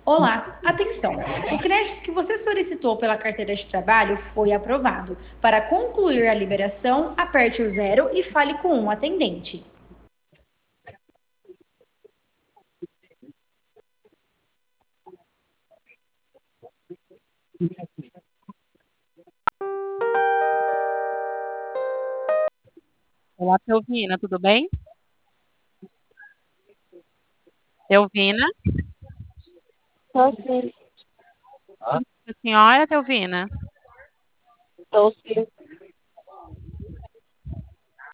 Olá, atenção! O crédito que você solicitou pela carteira de trabalho foi aprovado. Para concluir a liberação, aperte o zero e fale com um atendente. Olá, Teovina, tudo bem? Teovina, Tô sim, a senhora, Teovina? tô sim.